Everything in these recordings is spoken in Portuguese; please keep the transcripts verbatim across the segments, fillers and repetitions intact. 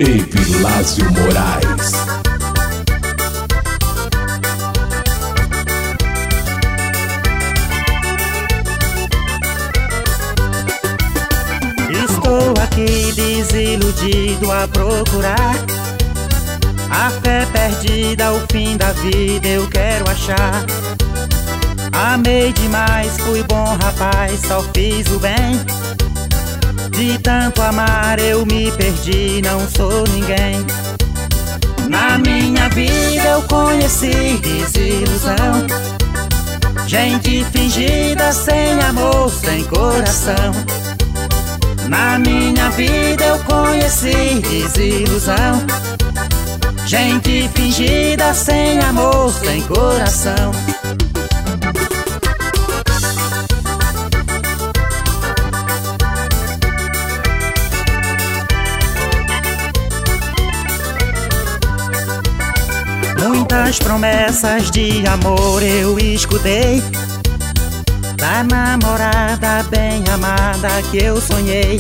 Evilásio Moraes. Estou aqui desiludido a procurar a fé perdida, o fim da vida eu quero achar. Amei demais, fui bom rapaz, só fiz o bem. De tanto amar eu me perdi, não sou ninguém. Na minha vida eu conheci desilusão, gente fingida, sem amor, sem coração. Na minha vida eu conheci desilusão, gente fingida, sem amor, sem coração. Muitas promessas de amor eu escutei, da namorada bem amada que eu sonhei.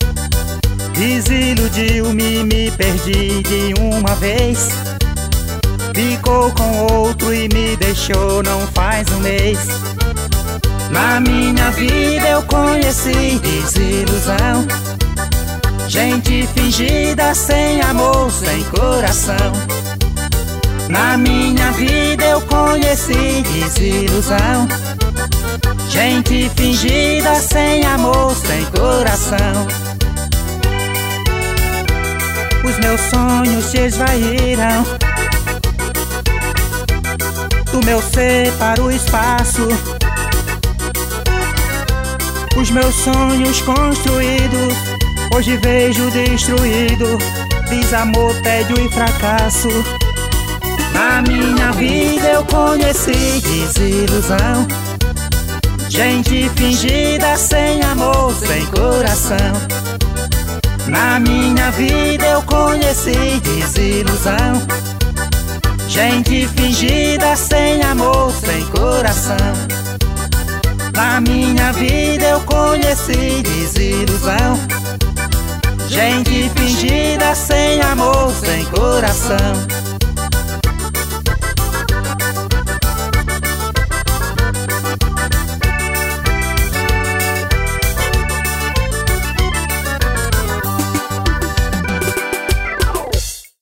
Desiludiu-me, me perdi de uma vez. Ficou com outro e me deixou não faz um mês. Na minha vida eu conheci desilusão, gente fingida, sem amor, sem coração. Na minha vida eu conheci desilusão, gente fingida, sem amor, sem coração. Os meus sonhos se esvaíram do meu ser para o espaço. Os meus sonhos construídos hoje vejo destruído, desamor, tédio e fracasso. Na minha vida eu conheci desilusão, gente fingida, sem amor, sem coração. Na minha vida eu conheci desilusão, gente fingida, sem amor, sem coração. Na minha vida eu conheci desilusão, gente fingida, sem amor, sem coração.